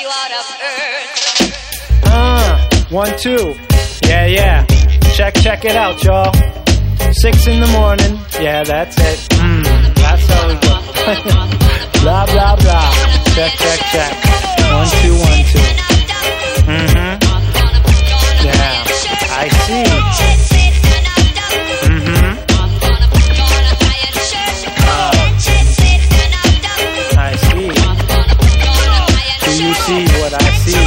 you out of earth. 1, 2. Yeah. Check it out, y'all. 6 in the morning. Yeah, that's it. That's how we go. Blah, blah, blah. Check. 1, 2, 1, 2. Yeah, I see. I see. Do you see what I see?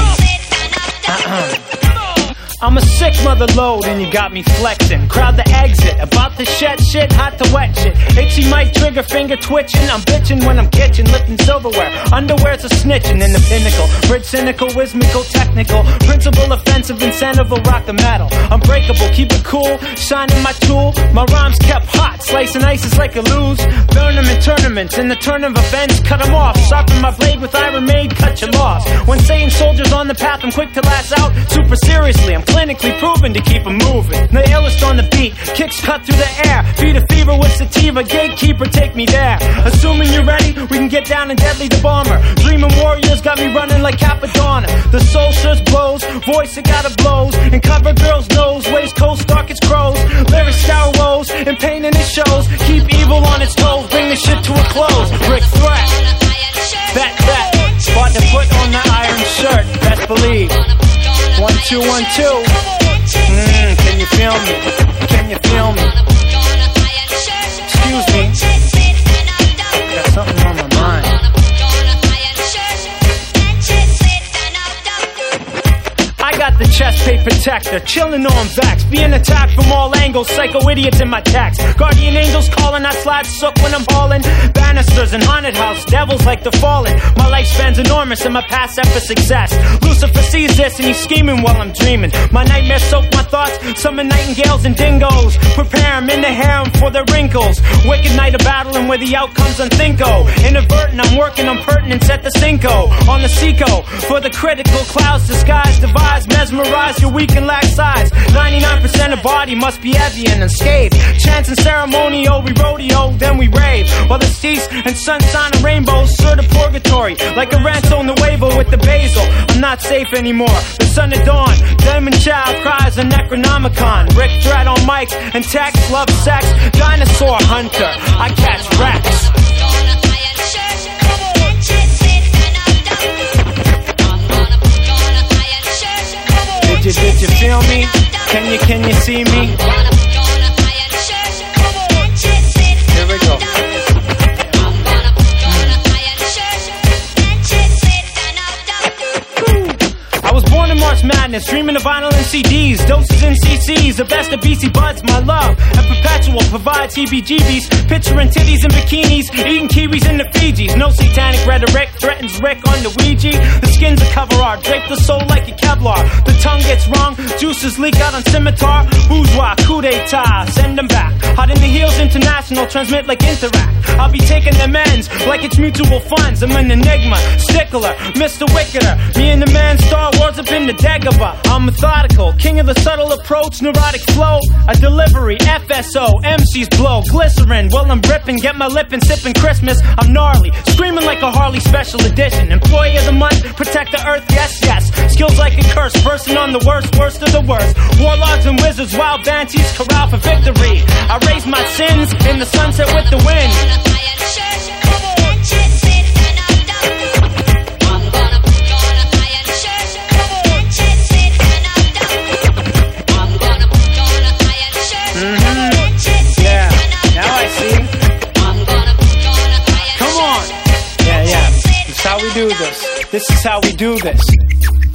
I'm a sick mother load and you got me flexing. Crowd the exit, about to shed shit, hot to wet shit. Itchy mic trigger finger twitching. I'm bitching when I'm kitchen, lifting silverware. Underwear's a snitching in the pinnacle. Bridge cynical, whizmical, technical. Principle offensive, incentive will rock the metal. Unbreakable, keep it cool, shining my tool. My rhymes kept hot, slicing ices like a lose. Burn them in tournaments, in the turn of events. Cut them off, sharpen my blade with Iron Maid, cut your loss. When saying soldiers on the path, I'm quick to lash out. Super seriously, I'm clinically proven to keep them moving. The illest on the beat, kicks cut through the air. Feed a fever with sativa, gatekeeper, take me there. Assuming you're ready, we can get down and deadly the bomber. Dreaming warriors got me running like Capadonna. The soul shirts blows, voice it gotta blows. And cover girls' nose, waist coast, dark as crows. Lyrics sour woes, and pain in its shows. Keep evil on its toes, bring the shit to a close. Rick Threat, bet, about to put on the iron shirt, best believe. 1, 2, 1, 2. Can you feel me? Can you feel me? Excuse me. Got something on my mind. I got the chest plate protector, chillin' on Vax, being attacked from all angles, psycho idiots in my tax. Guardian angels calling, I slide sook when I'm hauling. Banisters and haunted house, devils like the fallen. My lifespan's enormous and my past set for success. Lucifer sees this and he's scheming while I'm dreaming. My nightmares soak my thoughts, summon nightingales and dingoes. Prepare them in the harem for their wrinkles. Wicked night of battling where the outcome's unthinko. Inadvertent, I'm working on pertinence at the Cinco. On the Seco, for the critical clouds disguise, devise, mesmerize your weak and lack size. 99% of body must be heavy and unscathed. Chance and ceremonial, we rodeo, then we rave. While the seas and sunshine and rainbows sort of purgatory. Like a rancho nuevo with the basil. I'm not safe anymore. The sun of dawn, Demon Child cries a Necronomicon. Rick Threat on mic and text, love sex. Dinosaur hunter, I catch Rex. Did you feel me? Can you see me? Here we go. I was born in March Madness, dreaming of vinyl and CDs, doses and CCs, the best of BC Buds, my love, and perpetual provides heebie-jeebies, picturing titties and bikinis, eating kiwis in the Fijis. No satanic rhetoric threatens Rick on the Ouija. The skin's a cover art, drape the soul like a Kevlar. The tongue gets wrong, juices leak out on scimitar. Bourgeois, coup d'etat, send them back. Hot in the heels, international, transmit like Interact. I'll be taking them ends like it's mutual funds. I'm an enigma, stickler, Mr. Wicketer. Me and the man Star Wars up in the Dagobah. I'm methodical, king of the subtle approach, neurotic flow. A delivery, FSO, MCs blow, glycerin. While I'm ripping, get my lip and sipping Christmas. I'm gnarly, screaming like a Harley special edition. Employee of the month, protect the earth, yes. Skills like a curse, bursting on the worst of the worst. Warlords and wizards, wild banshees, corral for victory. I raise my sins in the sunset with the wind. Yeah, now I see. Come on. Yeah. This is how we do this. This is how we do this.